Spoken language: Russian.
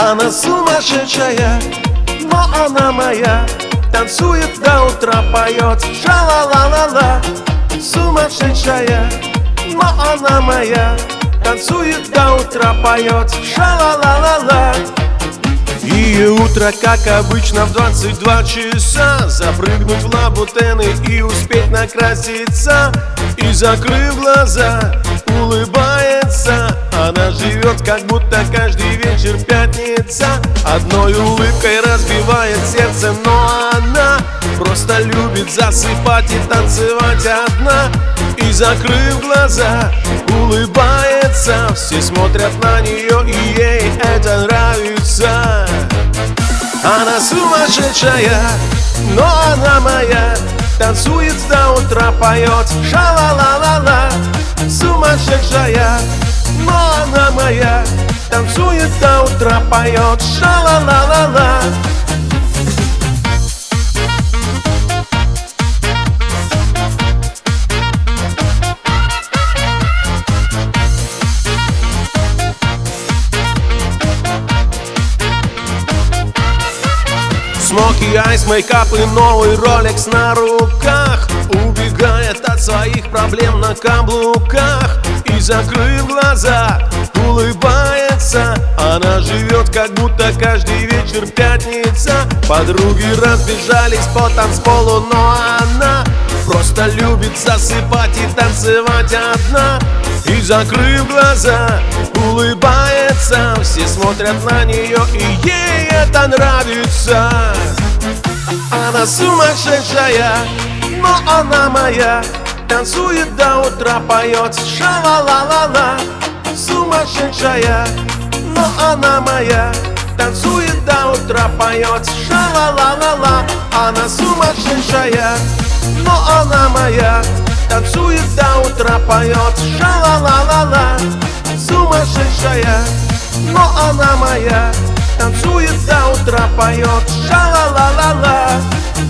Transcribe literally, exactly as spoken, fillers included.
Она сумасшедшая, но она моя. Танцует до утра, поет ша-ла-ла-ла-ла. Сумасшедшая, но она моя. Танцует до утра, поет ша-ла-ла-ла-ла. Ее утро, как обычно, в двадцать два часа. Запрыгнуть в лабутены и успеть накраситься. И, закрыв глаза, улыбается. Она живет, как будто каждый вечер пятница. Одной улыбкой разбивает сердце, но она просто любит засыпать и танцевать одна. И, закрыв глаза, улыбается. Все смотрят на нее, и ей это нравится. Она сумасшедшая, но она моя. Танцует до утра, поет ша-ла-ла-ла-ла. Сумасшедшая, но она моя. Танцует до утра, поет ша-ла-ла-ла-ла. Смоки, айс, мейкап и новый ролекс на руках. Убегает от своих проблем на каблуках. И, закрыв глаза, улыбается. Она живет, как будто каждый вечер пятница. Подруги разбежались по танцполу, но она просто любит засыпать и танцевать одна. И, закрыв глаза, улыбается. Все смотрят на нее, и ей это нравится. Она сумасшедшая, но она моя. Танцует до утра, поет ша-ла-ла-ла-ла. Сумасшедшая, но она моя. Танцует до утра, поет ша-ла-ла-ла-ла. Она сумасшедшая, но она моя. Танцует до утра, поет ша-ла-ла-ла-ла. Сумасшедшая, но она моя. Танцует до утра, поет ша-ла-ла-ла-ла.